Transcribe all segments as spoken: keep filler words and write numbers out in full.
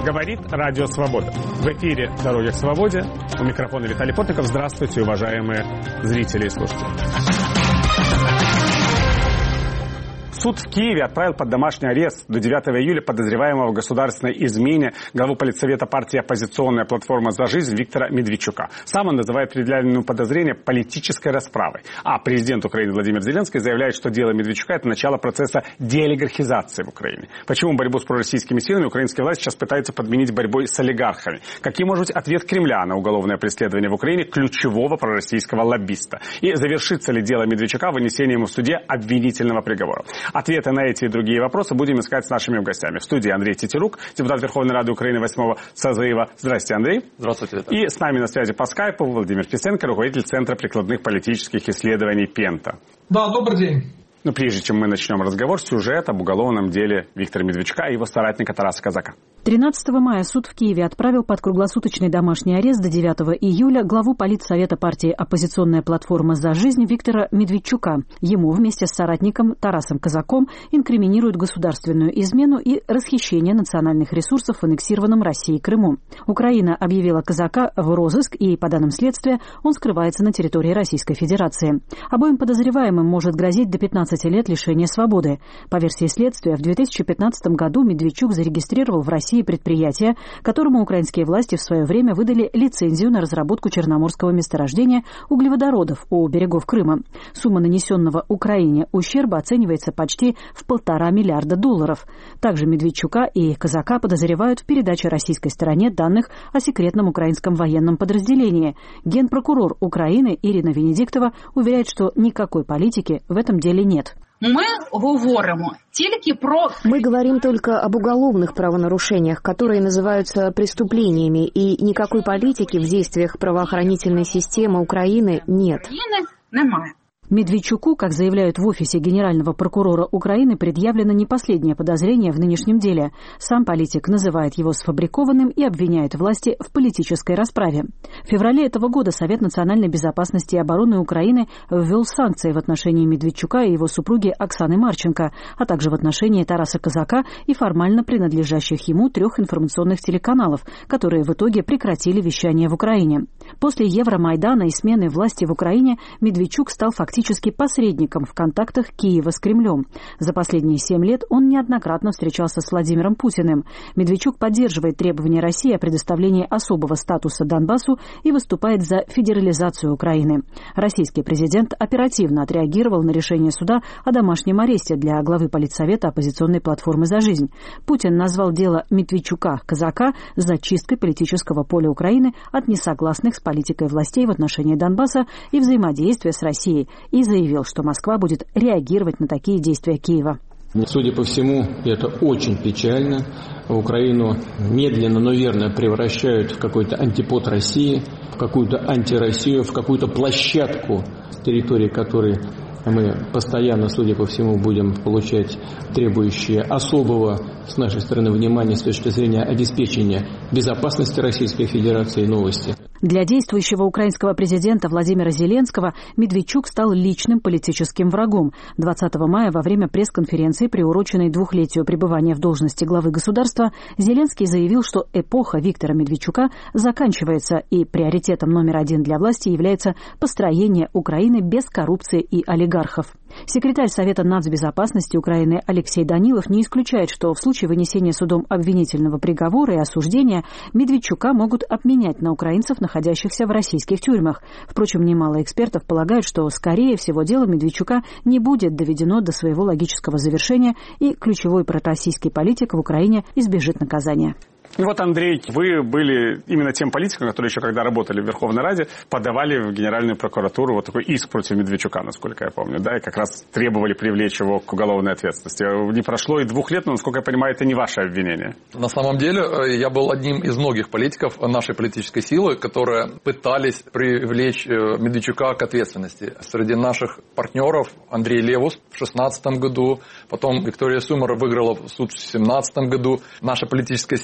Говорит Радио Свобода. В эфире «Дороги к свободе». У микрофона Виталий Потников. Здравствуйте, уважаемые зрители и слушатели. Суд в Киеве отправил под домашний арест до девятого июля подозреваемого в государственной измене главу политсовета партии «Оппозиционная платформа за жизнь» Виктора Медведчука. Сам он называет предъявленное подозрение политической расправой. А президент Украины Владимир Зеленский заявляет, что дело Медведчука – это начало процесса деолигархизации в Украине. Почему борьбу с пророссийскими силами украинские власти сейчас пытаются подменить борьбой с олигархами? Каким может быть ответ Кремля на уголовное преследование в Украине ключевого пророссийского лоббиста? И завершится ли дело Медведчука вынесением в суде обвинительного приговора? Ответы на эти и другие вопросы будем искать с нашими гостями. В студии Андрей Тетерук, депутат Верховной Рады Украины восьмого созыва. Здравствуйте, Андрей. Здравствуйте, Виталий. И с нами на связи по скайпу Владимир Фисенко, руководитель Центра прикладных политических исследований «Пента». Да, добрый день. Но прежде чем мы начнем разговор, сюжет об уголовном деле Виктора Медведчука и его соратника Тараса Казака. тринадцатого мая суд в Киеве отправил под круглосуточный домашний арест до девятого июля главу политсовета партии «Оппозиционная платформа за жизнь» Виктора Медведчука. Ему вместе с соратником Тарасом Казаком инкриминируют государственную измену и расхищение национальных ресурсов в аннексированном Россией Крыму. Украина объявила Казака в розыск, и, по данным следствия, он скрывается на территории Российской Федерации. Обоим подозреваемым может грозить до пятнадцати лет лишения свободы. По версии следствия, в две тысячи пятнадцатом году Медведчук зарегистрировал в России предприятие, которому украинские власти в свое время выдали лицензию на разработку черноморского месторождения углеводородов у берегов Крыма. Сумма нанесенного Украине ущерба оценивается почти в полтора миллиарда долларов. Также Медведчука и Казака подозревают в передаче российской стороне данных о секретном украинском военном подразделении. Генпрокурор Украины Ирина Венедиктова уверяет, что никакой политики в этом деле нет. Мы говорим только про... Мы говорим только об уголовных правонарушениях, которые называются преступлениями, и никакой политики в действиях правоохранительной системы Украины нет. Немає. Медведчуку, как заявляют в офисе генерального прокурора Украины, предъявлено не последнее подозрение в нынешнем деле. Сам политик называет его сфабрикованным и обвиняет власти в политической расправе. В феврале этого года Совет национальной безопасности и обороны Украины ввел санкции в отношении Медведчука и его супруги Оксаны Марченко, а также в отношении Тараса Казака и формально принадлежащих ему трех информационных телеканалов, которые в итоге прекратили вещание в Украине. После Евромайдана и смены власти в Украине Медведчук стал фактически фактически посредником в контактах Киева с Кремлем. За последние семь лет он неоднократно встречался с Владимиром Путиным. Медведчук поддерживает требования России о предоставлении особого статуса Донбассу и выступает за федерализацию Украины. Российский президент оперативно отреагировал на решение суда о домашнем аресте для главы политсовета «Оппозиционной платформы за жизнь». Путин назвал дело Медведчука-Казака зачисткой политического поля Украины от несогласных с политикой властей в отношении Донбасса и взаимодействия с Россией, и заявил, что Москва будет реагировать на такие действия Киева. Судя по всему, это очень печально. Украину медленно, но верно превращают в какой-то антипод России, в какую-то антироссию, в какую-то площадку, с территории которой мы постоянно, судя по всему, будем получать требующие особого с нашей стороны внимания с точки зрения обеспечения безопасности Российской Федерации новости. Для действующего украинского президента Владимира Зеленского Медведчук стал личным политическим врагом. двадцатого мая во время пресс-конференции, приуроченной двухлетию пребывания в должности главы государства, Зеленский заявил, что эпоха Виктора Медведчука заканчивается, и приоритетом номер один для власти является построение Украины без коррупции и олигархов. Секретарь Совета нацбезопасности Украины Алексей Данилов не исключает, что в случае вынесения судом обвинительного приговора и осуждения Медведчука могут обменять на украинцев, находящихся в российских тюрьмах. Впрочем, немало экспертов полагают, что, скорее всего, дело Медведчука не будет доведено до своего логического завершения, и ключевой пророссийский политик в Украине избежит наказания. И вот, Андрей, вы были именно тем политиком, который еще когда работали в Верховной Раде, подавали в Генеральную прокуратуру вот такой иск против Медведчука, насколько я помню, да, и как раз требовали привлечь его к уголовной ответственности. Не прошло и двух лет, но, насколько я понимаю, это не ваше обвинение. На самом деле, я был одним из многих политиков нашей политической силы, которые пытались привлечь Медведчука к ответственности. Среди наших партнеров Андрей Левус в две тысячи шестнадцатом году, потом Виктория Сумар выиграла суд в две тысячи семнадцатом году. Наша политическая сила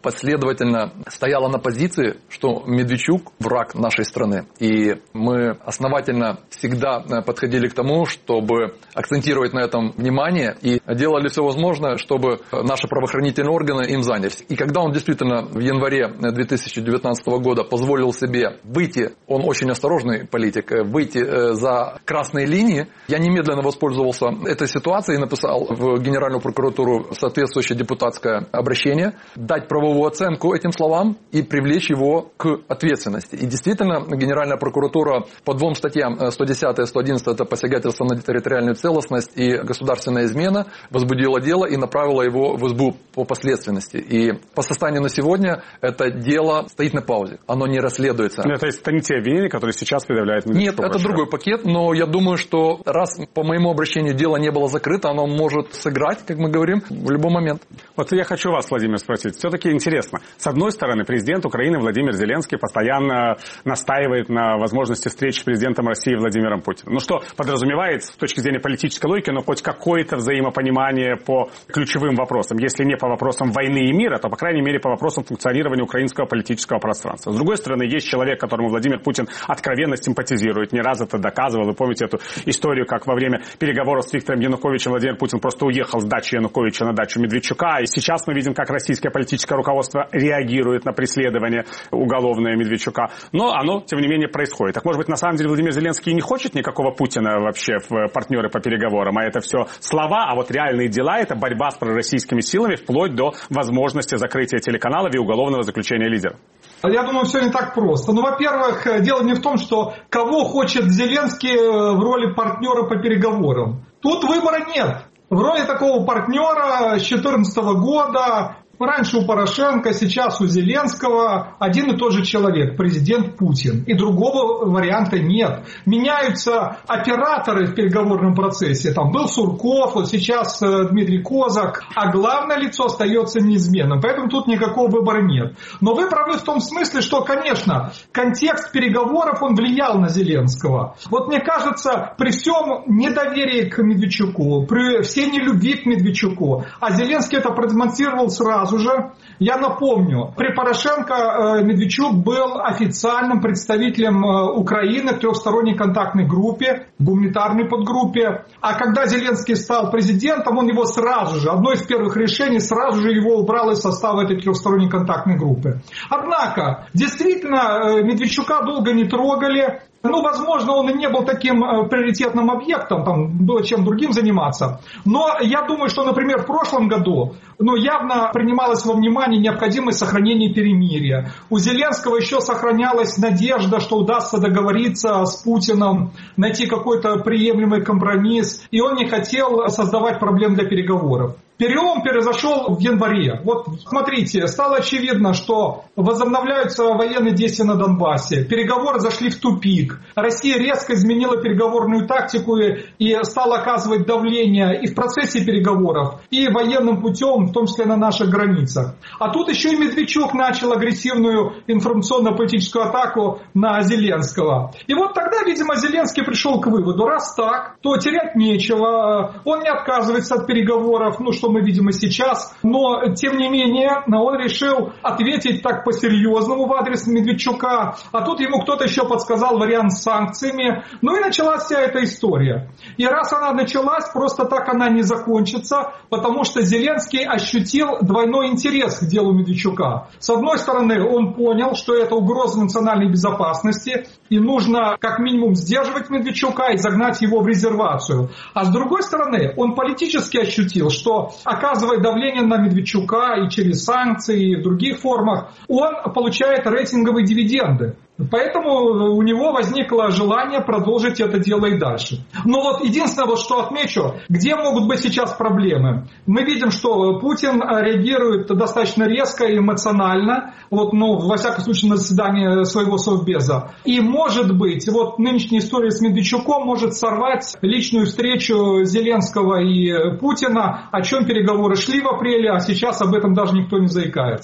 последовательно стояла на позиции, что Медведчук – враг нашей страны. И мы основательно всегда подходили к тому, чтобы акцентировать на этом внимание и делали все возможное, чтобы наши правоохранительные органы им занялись. И когда он действительно в январе две тысячи девятнадцатого года позволил себе выйти, он очень осторожный политик, выйти за красные линии, я немедленно воспользовался этой ситуацией и написал в Генеральную прокуратуру соответствующее депутатское обращение, дать правовую оценку этим словам и привлечь его к ответственности. И действительно, Генеральная прокуратура по двум статьям, сто десять и сто одиннадцать, это посягательство на территориальную целостность и государственная измена, возбудила дело и направила его в СБУ по последственности. И по состоянию на сегодня это дело стоит на паузе, оно не расследуется. Но это, это не те обвинения, которые сейчас предъявляет Медведчук? Нет, это другой пакет, но я думаю, что раз по моему обращению дело не было закрыто, оно может сыграть, как мы говорим, в любой момент. Вот я хочу вас, Владимир, спросить. Все-таки интересно. С одной стороны, президент Украины Владимир Зеленский постоянно настаивает на возможности встречи с президентом России Владимиром Путиным. Ну что подразумевает с точки зрения политической логики, но хоть какое-то взаимопонимание по ключевым вопросам. Если не по вопросам войны и мира, то, по крайней мере, по вопросам функционирования украинского политического пространства. С другой стороны, есть человек, которому Владимир Путин откровенно симпатизирует. Не раз это доказывал. Вы помните эту историю, как во время переговоров с Виктором Януковичем Владимир Путин просто уехал с дачи Януковича на дачу Медведчука. И сейчас мы видим, как российское политическое руководство реагирует на преследование уголовное Медведчука. Но оно, тем не менее, происходит. Так, может быть, на самом деле Владимир Зеленский не хочет никакого Путина вообще в партнеры по переговорам, а это все слова, а вот реальные дела — это борьба с пророссийскими силами вплоть до возможности закрытия телеканалов и уголовного заключения лидера. Я думаю, все не так просто. Ну, во-первых, дело не в том, что кого хочет Зеленский в роли партнера по переговорам. Тут выбора нет. В роли такого партнера с две тысячи четырнадцатого года, раньше у Порошенко, сейчас у Зеленского один и тот же человек, президент Путин. И другого варианта нет. Меняются операторы в переговорном процессе. Там был Сурков, вот сейчас Дмитрий Козак. А главное лицо остается неизменным. Поэтому тут никакого выбора нет. Но вы правы в том смысле, что, конечно, контекст переговоров, он влиял на Зеленского. Вот мне кажется, при всем недоверии к Медведчуку, при всей нелюбви к Медведчуку, а Зеленский это продемонстрировал сразу, уже. Я напомню, при Порошенко Медведчук был официальным представителем Украины в трехсторонней контактной группе, гуманитарной подгруппе. А когда Зеленский стал президентом, он его сразу же, одно из первых решений, сразу же его убрал из состава этой трехсторонней контактной группы. Однако, действительно, Медведчука долго не трогали. Ну, возможно, он и не был таким приоритетным объектом, там было чем другим заниматься. Но я думаю, что, например, в прошлом году ну, явно принималась во внимание необходимость сохранения перемирия. У Зеленского еще сохранялась надежда, что удастся договориться с Путиным, найти какой-то приемлемый компромисс, и он не хотел создавать проблем для переговоров. Перелом произошел в январе. Вот смотрите, стало очевидно, что возобновляются военные действия на Донбассе. Переговоры зашли в тупик. Россия резко изменила переговорную тактику и стала оказывать давление и в процессе переговоров, и военным путем, в том числе на наших границах. А тут еще и Медведчук начал агрессивную информационно-политическую атаку на Зеленского. И вот тогда, видимо, Зеленский пришел к выводу, раз так, то терять нечего. Он не отказывается от переговоров, ну что мы видим и сейчас, но тем не менее он решил ответить так по-серьезному в адрес Медведчука, а тут ему кто-то еще подсказал вариант с санкциями, ну и началась вся эта история. И раз она началась, просто так она не закончится, потому что Зеленский ощутил двойной интерес к делу Медведчука. С одной стороны, он понял, что это угроза национальной безопасности, и нужно как минимум сдерживать Медведчука и загнать его в резервацию. А с другой стороны, он политически ощутил, что оказывая давление на Медведчука и через санкции, и в других формах, он получает рейтинговые дивиденды. Поэтому у него возникло желание продолжить это дело и дальше. Но вот единственное, вот что отмечу, где могут быть сейчас проблемы. Мы видим, что Путин реагирует достаточно резко и эмоционально, вот, ну, во всяком случае, на заседании своего Совбеза. И может быть, вот нынешняя история с Медведчуком может сорвать личную встречу Зеленского и Путина, о чем переговоры шли в апреле, а сейчас об этом даже никто не заикается.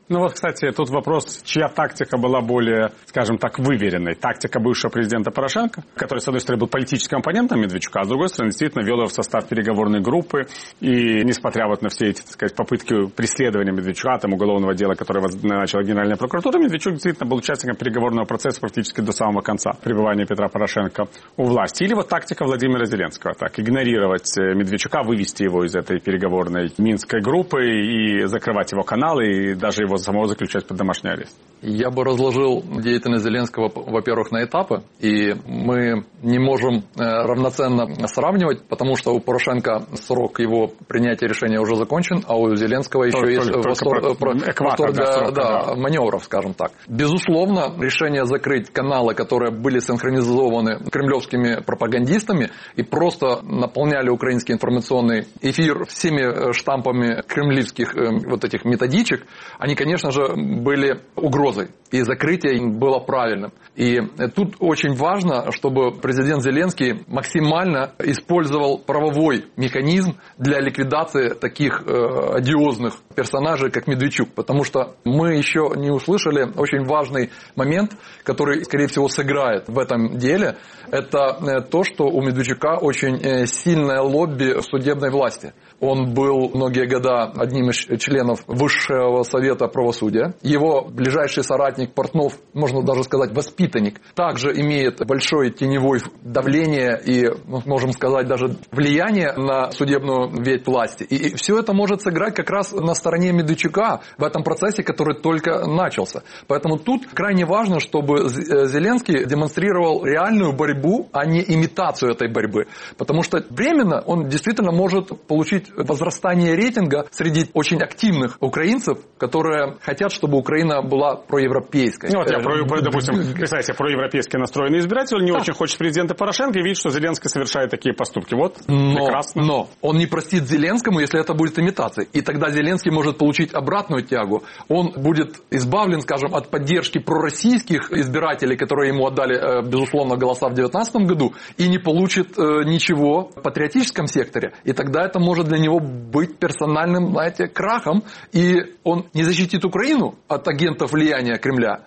Ну вот, кстати, тут вопрос, чья тактика была более, скажем так, выверенной. Тактика бывшего президента Порошенко, который, с одной стороны, был политическим оппонентом Медведчука, а с другой стороны, действительно вел его в состав переговорной группы. И несмотря вот на все эти, так сказать, попытки преследования Медведчука, там, уголовного дела, которое начала Генеральная прокуратура, Медведчук действительно был участником переговорного процесса практически до самого конца пребывания Петра Порошенко у власти. Или вот тактика Владимира Зеленского, так, игнорировать Медведчука, вывести его из этой переговорной минской группы и закрывать его каналы, и даже его самого заключать под домашний арест. Я бы разложил деятельность Зеленского, во-первых, на этапы, и мы не можем равноценно сравнивать, потому что у Порошенко срок его принятия решения уже закончен, а у Зеленского еще только, есть только, восторг, только про, экватор для срока, да, да. маневров, скажем так. Безусловно, решение закрыть каналы, которые были синхронизованы кремлевскими пропагандистами и просто наполняли украинский информационный эфир всеми штампами кремлевских вот этих методичек, они, конечно же, были угрозой. И закрытие было правильным. И тут очень важно, чтобы президент Зеленский максимально использовал правовой механизм для ликвидации таких э, одиозных персонажей, как Медведчук. Потому что мы еще не услышали очень важный момент, который, скорее всего, сыграет в этом деле. Это то, что у Медведчука очень сильное лобби судебной власти. Он был многие года одним из членов Высшего совета правосудия. Его ближайший соратник Портнов, можно даже сказать, воспитанник, также имеет большое теневое давление и, можем сказать, даже влияние на судебную ветвь власти. И все это может сыграть как раз на стороне Медведчука в этом процессе, который только начался. Поэтому тут крайне важно, чтобы Зеленский демонстрировал реальную борьбу, а не имитацию этой борьбы. Потому что временно он действительно может получить возрастание рейтинга среди очень активных украинцев, которые хотят, чтобы Украина была проевропейской. Ну, вот я, про, про, допустим, представьте, проевропейски настроенный избиратель не да. очень хочет президента Порошенко и видит, что Зеленский совершает такие поступки. Вот, но, прекрасно. Но он не простит Зеленскому, если это будет имитацией. И тогда Зеленский может получить обратную тягу. Он будет избавлен, скажем, от поддержки пророссийских избирателей, которые ему отдали, безусловно, голоса в две тысячи девятнадцатом году, и не получит ничего в патриотическом секторе. И тогда это может для него быть персональным, знаете, крахом, и он не защитит Украину от агентов влияния Кремля,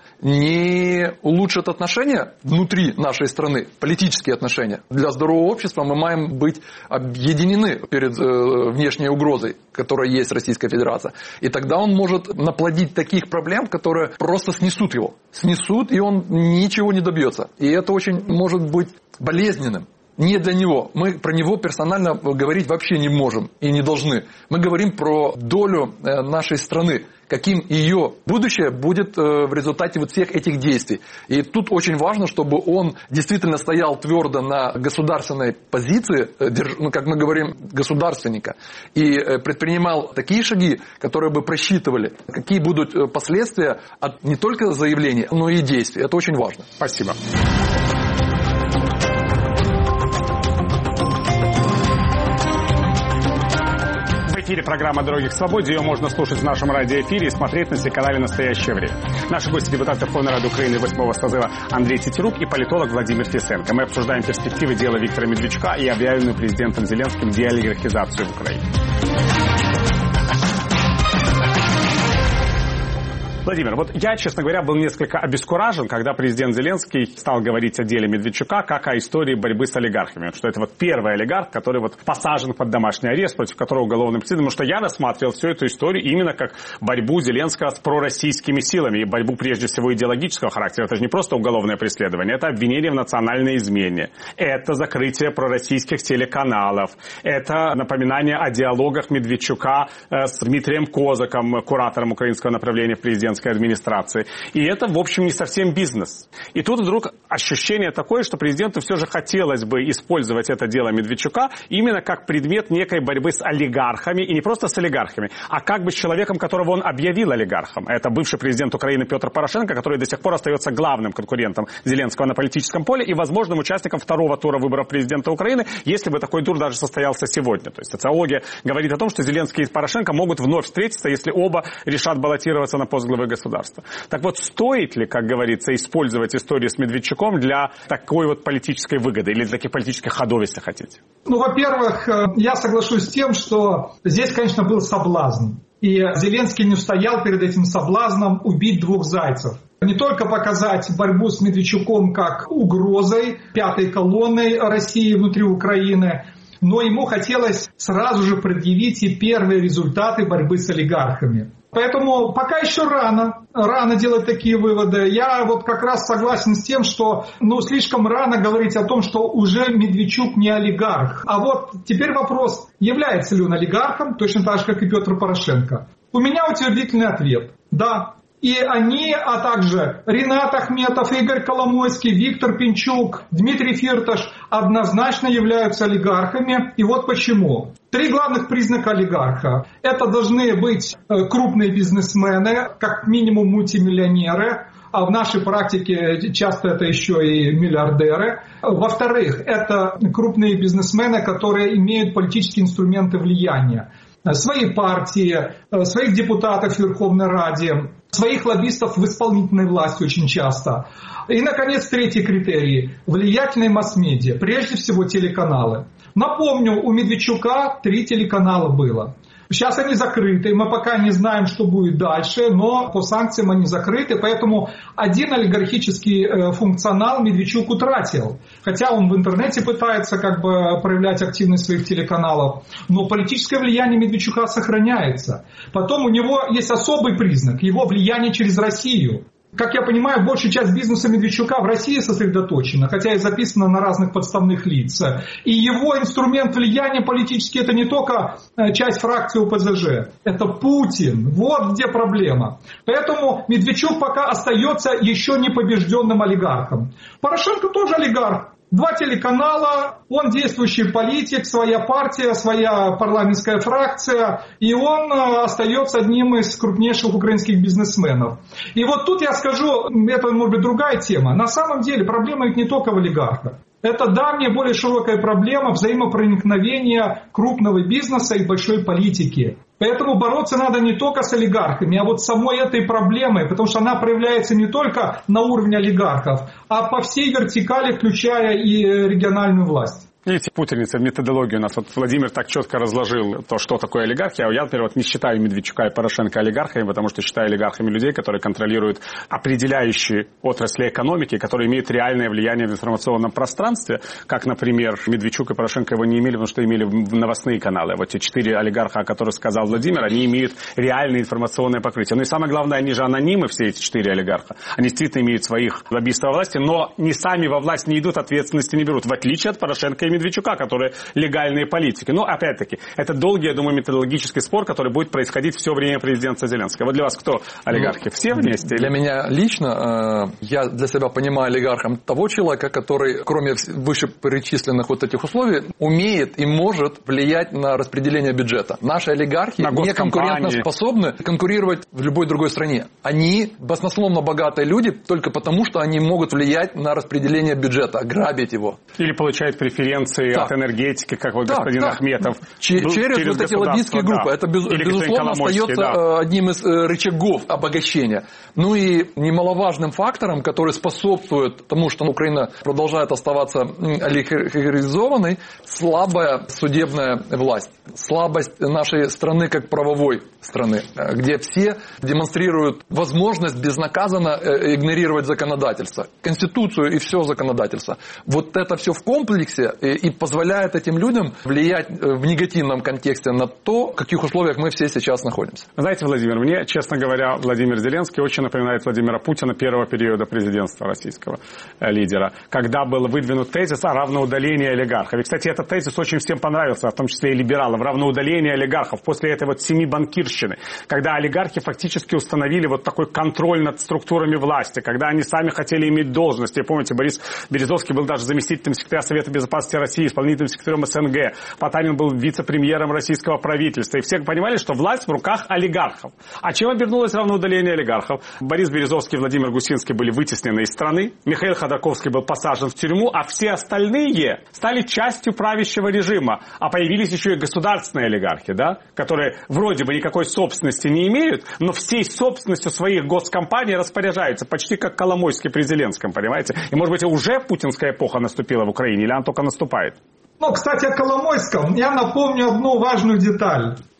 не улучшит отношения внутри нашей страны, политические отношения. Для здорового общества мы маем быть объединены перед э, внешней угрозой, которая есть Российская Федерация. И тогда он может наплодить таких проблем, которые просто снесут его. Снесут, и он ничего не добьется. И это очень может быть болезненным. Не для него. Мы про него персонально говорить вообще не можем и не должны. Мы говорим про долю нашей страны, каким ее будущее будет в результате вот всех этих действий. И тут очень важно, чтобы он действительно стоял твердо на государственной позиции, ну, как мы говорим, государственника, и предпринимал такие шаги, которые бы просчитывали, какие будут последствия от не только заявлений, но и действий. Это очень важно. Спасибо. В эфире программа «Дороги к свободе». Ее можно слушать в нашем радиоэфире и смотреть на телеканале «Настоящее время». Наши гости — депутат Верховной Рады Украины восьмого созыва Андрей Тетерук и политолог Владимир Фисенко. Мы обсуждаем перспективы дела Виктора Медведчука и объявленную президентом Зеленским деолигархизацию в Украине. Владимир, вот я, честно говоря, был несколько обескуражен, когда президент Зеленский стал говорить о деле Медведчука как о истории борьбы с олигархами. Что это вот первый олигарх, который вот посажен под домашний арест, против которого уголовное преследование. Потому что я рассматривал всю эту историю именно как борьбу Зеленского с пророссийскими силами. И борьбу, прежде всего, идеологического характера. Это же не просто уголовное преследование. Это обвинение в национальной измене. Это закрытие пророссийских телеканалов. Это напоминание о диалогах Медведчука с Дмитрием Козаком, куратором украинского направления в президентской администрации. И это, в общем, не совсем бизнес. И тут вдруг ощущение такое, что президенту все же хотелось бы использовать это дело Медведчука именно как предмет некой борьбы с олигархами. И не просто с олигархами, а как бы с человеком, которого он объявил олигархом. Это бывший президент Украины Петр Порошенко, который до сих пор остается главным конкурентом Зеленского на политическом поле и возможным участником второго тура выборов президента Украины, если бы такой тур даже состоялся сегодня. То есть социология говорит о том, что Зеленский и Порошенко могут вновь встретиться, если оба решат баллотироваться на пост главы государства. Так вот, стоит ли, как говорится, использовать историю с Медведчуком для такой вот политической выгоды или для таких политических ходов, если хотите? Ну, во-первых, я соглашусь с тем, что здесь, конечно, был соблазн. И Зеленский не устоял перед этим соблазном убить двух зайцев. Не только показать борьбу с Медведчуком как угрозой пятой колонной России внутри Украины, но ему хотелось сразу же предъявить и первые результаты борьбы с олигархами. Поэтому пока еще рано, рано делать такие выводы. Я вот как раз согласен с тем, что ну, слишком рано говорить о том, что уже Медведчук не олигарх. А вот теперь вопрос, является ли он олигархом, точно так же, как и Петр Порошенко. У меня утвердительный ответ – да. И они, а также Ринат Ахметов, Игорь Коломойский, Виктор Пинчук, Дмитрий Фирташ однозначно являются олигархами. И вот почему. Три главных признака олигарха. Это должны быть крупные бизнесмены, как минимум мультимиллионеры. А в нашей практике часто это еще и миллиардеры. Во-вторых, это крупные бизнесмены, которые имеют политические инструменты влияния. Свои партии, своих депутатов в Верховной Раде, своих лоббистов в исполнительной власти очень часто. И, наконец, третий критерий – влиятельные масс-медиа, прежде всего телеканалы. Напомню, у Медведчука три телеканала было. Сейчас они закрыты, мы пока не знаем, что будет дальше, но по санкциям они закрыты, поэтому один олигархический функционал Медведчук утратил. Хотя он в интернете пытается как бы проявлять активность своих телеканалов, но политическое влияние Медведчука сохраняется. Потом у него есть особый признак, его влияние через Россию. Как я понимаю, большая часть бизнеса Медведчука в России сосредоточена, хотя и записана на разных подставных лиц. И его инструмент влияния политический – это не только часть фракции ОПЗЖ, это Путин. Вот где проблема. Поэтому Медведчук пока остается еще не побежденным олигархом. Порошенко тоже олигарх. Два телеканала, он действующий политик, своя партия, своя парламентская фракция, и он остается одним из крупнейших украинских бизнесменов. И вот тут я скажу, это может быть другая тема, на самом деле проблема ведь не только в олигархах. Это давняя, более широкая проблема взаимопроникновения крупного бизнеса и большой политики. Поэтому бороться надо не только с олигархами, а вот с самой этой проблемой, потому что она проявляется не только на уровне олигархов, а по всей вертикали, включая и региональную власть. Видите, путаница в методологии у нас. Вот Владимир так четко разложил то, что такое олигархия. А я, например, вот не считаю Медведчука и Порошенко олигархами, потому что считаю олигархами людей, которые контролируют определяющие отрасли экономики, которые имеют реальное влияние в информационном пространстве. Как, например, Медведчук и Порошенко его не имели, потому что имели новостные каналы. Вот те четыре олигарха, о которых сказал Владимир, они имеют реальное информационное покрытие. Ну и самое главное, они же анонимы, все эти четыре олигарха. Они действительно имеют своих лоббистов во власти, но не сами во власть не идут, ответственности не берут. В отличие от Порошенко и Медведчука, которые легальные политики. Но, опять-таки, это долгий, я думаю, методологический спор, который будет происходить все время президента Зеленского. Вот для вас кто олигархи? Все вместе? Для меня лично, я для себя понимаю олигархом того человека, который, кроме вышеперечисленных вот этих условий, умеет и может влиять на распределение бюджета. Наши олигархи не конкурентоспособны конкурировать в любой другой стране. Они баснословно богатые люди только потому, что они могут влиять на распределение бюджета, грабить его. Или получают преференции так. от энергетики, как вот так, господин так. Ахметов. Через, через вот эти лоббистские группы. Да. Это, без, безусловно, остается да. одним из рычагов обогащения. Ну и немаловажным фактором, который способствует тому, что Украина продолжает оставаться олигархизованной, слабая судебная власть. Слабость нашей страны как правовой страны, где все демонстрируют возможность безнаказанно игнорировать законодательство. Конституцию и все законодательство. Вот это все в комплексе и позволяет этим людям влиять в негативном контексте на то, в каких условиях мы все сейчас находимся. Знаете, Владимир, мне, честно говоря, Владимир Зеленский очень напоминает Владимира Путина первого периода президентства российского лидера, когда был выдвинут тезис о равноудалении олигархов. И, кстати, этот тезис очень всем понравился, в том числе и либералам, равноудаление олигархов после этой вот семи банкирщины, когда олигархи фактически установили вот такой контроль над структурами власти, когда они сами хотели иметь должности. Помните, Борис Березовский был даже заместителем секретаря Совета Безопасности России, исполнительным секретарем СНГ. Потанин был вице-премьером российского правительства. И все понимали, что власть в руках олигархов. А чем обернулось равноудаление олигархов? Борис Березовский и Владимир Гусинский были вытеснены из страны. Михаил Ходорковский был посажен в тюрьму. А все остальные стали частью правящего режима. А появились еще и государственные олигархи, да, которые вроде бы никакой собственности не имеют, но всей собственностью своих госкомпаний распоряжаются. Почти как Коломойский при Зеленском, понимаете? И, может быть, уже путинская эпоха наступила в Украине, или она только наступает? Ну, кстати, о Коломойском я напомню одну важную деталь.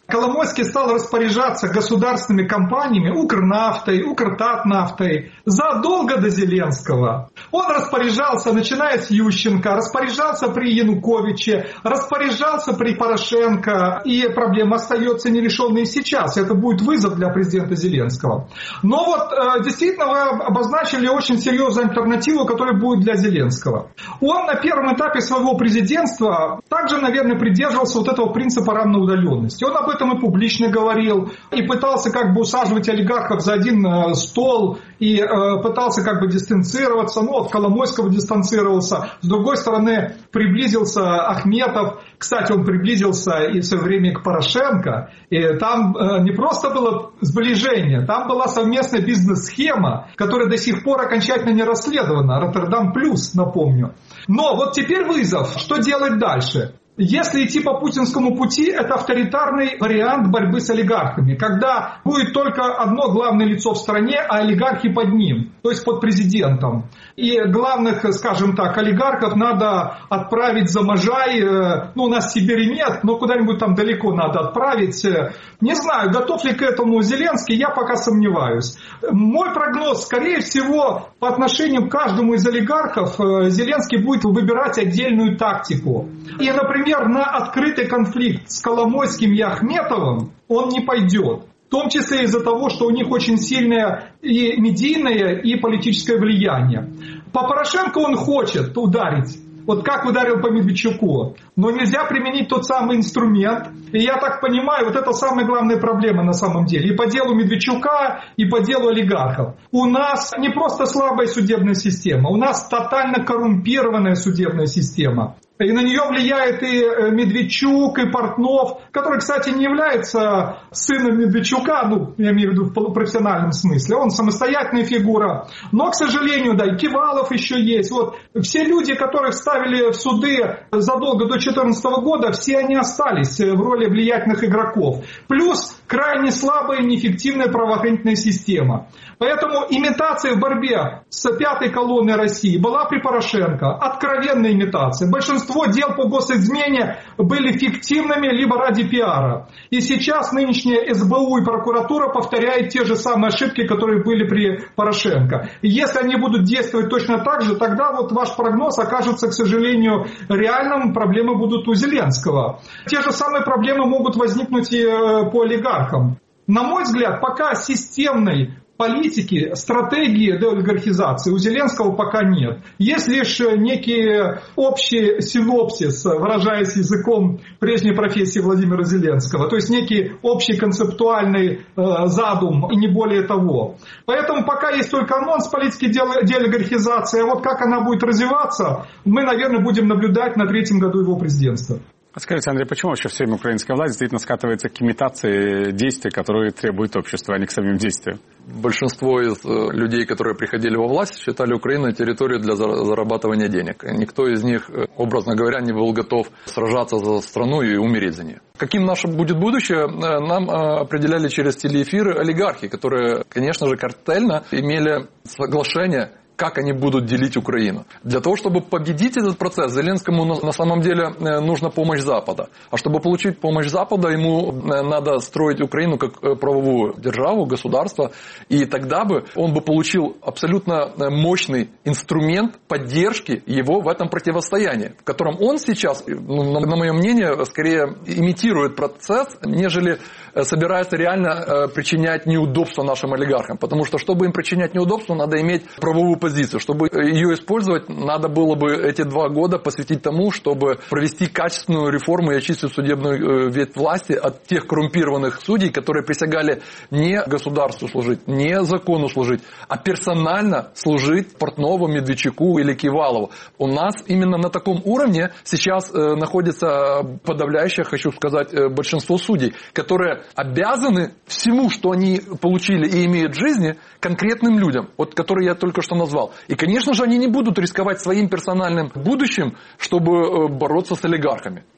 Коломойский стал распоряжаться государственными компаниями Укрнафтой, Укртатнафтой задолго до Зеленского. Он распоряжался, начиная с Ющенко, распоряжался при Януковиче, распоряжался при Порошенко. И проблема остается нерешенной и сейчас. Это будет вызов для президента Зеленского. Но вот действительно вы обозначили очень серьезную альтернативу, которая будет для Зеленского. Он на первом этапе своего президентства также, наверное, придерживался вот этого принципа равной удаленности. Он об этом и публично говорил, и пытался как бы усаживать олигархов за один стол, и э, пытался как бы дистанцироваться, ну, от Коломойского дистанцировался. С другой стороны, приблизился Ахметов. Кстати, он приблизился и в свое время к Порошенко. И там э, не просто было сближение, там была совместная бизнес-схема, которая до сих пор окончательно не расследована. Роттердам плюс, напомню. Но вот теперь вызов. Что делать дальше? Если идти по путинскому пути, это авторитарный вариант борьбы с олигархами, когда будет только одно главное лицо в стране, а олигархи под ним, то есть под президентом. И главных, скажем так, олигархов надо отправить за Можай, ну у нас в Сибири нет, но куда-нибудь там далеко надо отправить. Не знаю, готов ли к этому Зеленский, я пока сомневаюсь. Мой прогноз, скорее всего, по отношению к каждому из олигархов Зеленский будет выбирать отдельную тактику. И, например, на открытый конфликт с Коломойским и Ахметовым он не пойдет. В том числе из-за того, что у них очень сильное и медийное, и политическое влияние. По Порошенко он хочет ударить. Вот как ударил по Медведчуку. Но нельзя применить тот самый инструмент. И я так понимаю, вот это самая главная проблема на самом деле. И по делу Медведчука, и по делу олигархов. У нас не просто слабая судебная система. У нас тотально коррумпированная судебная система. И на нее влияет и Медведчук, и Портнов, который, кстати, не является сыном Медведчука, ну, я имею в виду в профессиональном смысле, он самостоятельная фигура. Но, к сожалению, да, и Кивалов еще есть. Вот все люди, которых ставили в суды задолго до две тысячи четырнадцатого года, все они остались в роли влиятельных игроков. Плюс крайне слабая и неэффективная правоохранительная система. Поэтому имитация в борьбе с пятой колонной России была при Порошенко. Откровенная имитация. Большинство дел по госизмене были фиктивными либо ради пиара. И сейчас нынешняя эс бэ у и прокуратура повторяют те же самые ошибки, которые были при Порошенко. И если они будут действовать точно так же, тогда вот ваш прогноз окажется, к сожалению, реальным. Проблемы будут у Зеленского. Те же самые проблемы могут возникнуть и по олигархам. На мой взгляд, пока системной политики, стратегии деолигархизации у Зеленского пока нет. Есть лишь некий общий синопсис, выражаясь языком прежней профессии Владимира Зеленского. То есть некий общий концептуальный э, задум и не более того. Поэтому пока есть только анонс политики деолигархизации, а вот как она будет развиваться, мы, наверное, будем наблюдать на третьем году его президентства. Скажите, Андрей, почему вообще все время украинская власть действительно скатывается к имитации действий, которые требует общество, а не к самим действиям? Большинство из людей, которые приходили во власть, считали Украину территорией для зарабатывания денег. Никто из них, образно говоря, не был готов сражаться за страну и умереть за нее. Каким наше будет будущее, нам определяли через телеэфиры олигархи, которые, конечно же, картельно имели соглашение, как они будут делить Украину. Для того, чтобы победить этот процесс, Зеленскому на самом деле нужна помощь Запада. А чтобы получить помощь Запада, ему надо строить Украину как правовую державу, государство. И тогда бы он бы получил абсолютно мощный инструмент поддержки его в этом противостоянии, в котором он сейчас, ну, на мое мнение, скорее имитирует процесс, нежели собирается реально причинять неудобства нашим олигархам. Потому что, чтобы им причинять неудобства, надо иметь правовую позицию. Чтобы ее использовать, надо было бы эти два года посвятить тому, чтобы провести качественную реформу и очистить судебную ветвь власти от тех коррумпированных судей, которые присягали не государству служить, не закону служить, а персонально служить Портнову, Медведчуку или Кивалову. У нас именно на таком уровне сейчас находится подавляющее, хочу сказать, большинство судей, которые обязаны всему, что они получили и имеют в жизни, конкретным людям, вот, которые я только что назвал. И, конечно же, они не будут рисковать своим персональным будущим, чтобы бороться с олигархами.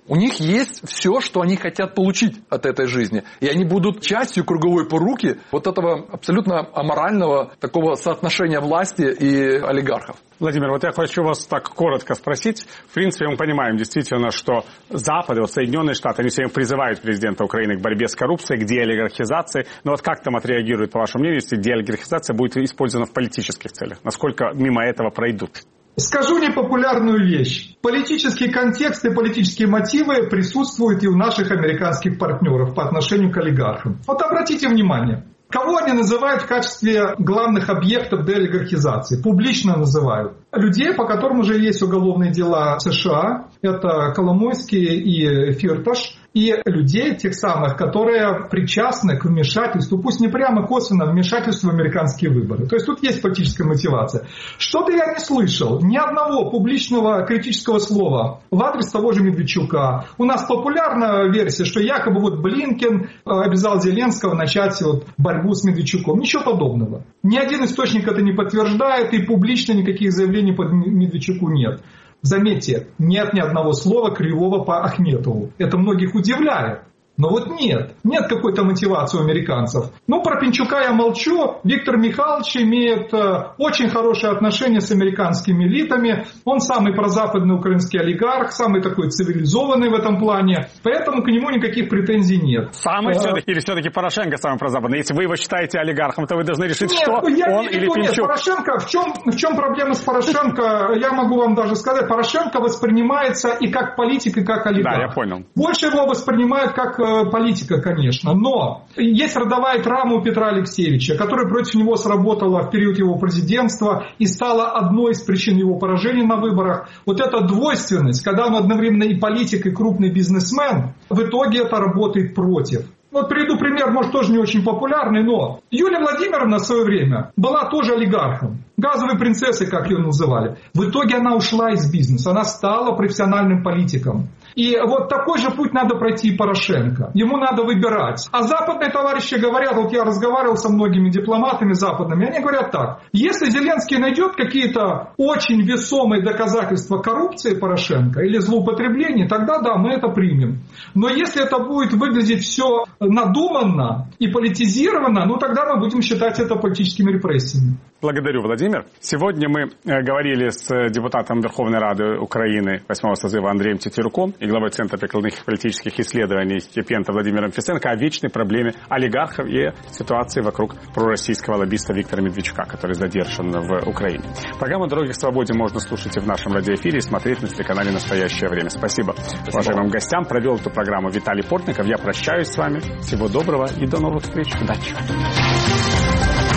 У них есть все, что они хотят получить от этой жизни. И они будут частью круговой поруки вот этого абсолютно аморального такого соотношения власти и олигархов. Владимир, вот я хочу вас так коротко спросить. В принципе, мы понимаем действительно, что Запад, вот Соединенные Штаты, они все время призывают президента Украины к борьбе с коррупцией, к деолигархизации. Но вот как там отреагирует, по вашему мнению, если деолигархизация будет использована в политических целях? Насколько мимо этого пройдут? Скажу непопулярную вещь. Политический контекст и политические мотивы присутствуют и у наших американских партнеров по отношению к олигархам. Вот обратите внимание. Кого они называют в качестве главных объектов деолигархизации? Публично называют. Людей, по которым уже есть уголовные дела в США. Это Коломойский и Фирташ. И людей, тех самых, которые причастны к вмешательству, пусть не прямо, косвенно, вмешательству в американские выборы. То есть тут есть политическая мотивация. Что-то я не слышал, ни одного публичного критического слова в адрес того же Медведчука. У нас популярная версия, что якобы вот Блинкен обязал Зеленского начать вот борьбу с Медведчуком. Ничего подобного. Ни один источник это не подтверждает, и публично никаких заявлений по Медведчуку нет. Заметьте, нет ни одного слова кривого по Ахметову. Это многих удивляет. Но вот нет. Нет какой-то мотивации у американцев. Ну, про Пинчука я молчу. Виктор Михайлович имеет э, очень хорошие отношения с американскими элитами. Он самый прозападный украинский олигарх, самый такой цивилизованный в этом плане. Поэтому к нему никаких претензий нет. Самый э, все-таки, или все-таки Порошенко самый прозападный? Если вы его считаете олигархом, то вы должны решить, нет, что я он не или веду, Пинчук. Нет, Порошенко, в чем, в чем проблема с Порошенко, я могу вам даже сказать. Порошенко воспринимается и как политик, и как олигарх. Да, я понял. Больше его воспринимают как политика, конечно, но есть родовая травма у Петра Алексеевича, которая против него сработала в период его президентства и стала одной из причин его поражения на выборах. Вот эта двойственность, когда он одновременно и политик, и крупный бизнесмен, в итоге это работает против. Вот приведу пример, может, тоже не очень популярный, но Юлия Владимировна в свое время была тоже олигархом. Газовой принцессой, как ее называли. В итоге она ушла из бизнеса, она стала профессиональным политиком. И вот такой же путь надо пройти и Порошенко. Ему надо выбирать. А западные товарищи говорят, вот я разговаривал со многими дипломатами западными, они говорят так: если Зеленский найдет какие-то очень весомые доказательства коррупции Порошенко или злоупотребления, тогда да, мы это примем. Но если это будет выглядеть все надуманно и политизировано, ну тогда мы будем считать это политическими репрессиями. Благодарю, Владимир. Сегодня мы говорили с депутатом Верховной Рады Украины восьмого созыва Андреем Тетеруком и главой Центра прикладных политических исследований Степента Владимиром Фисенко о вечной проблеме олигархов и ситуации вокруг пророссийского лоббиста Виктора Медведчука, который задержан в Украине. Программу «Дороги к свободе» можно слушать и в нашем радиоэфире, и смотреть на телеканале «Настоящее время». Спасибо, Спасибо уважаемым гостям. Провел эту программу Виталий Портников. Я прощаюсь с вами. Всего доброго и до новых встреч. Удачи.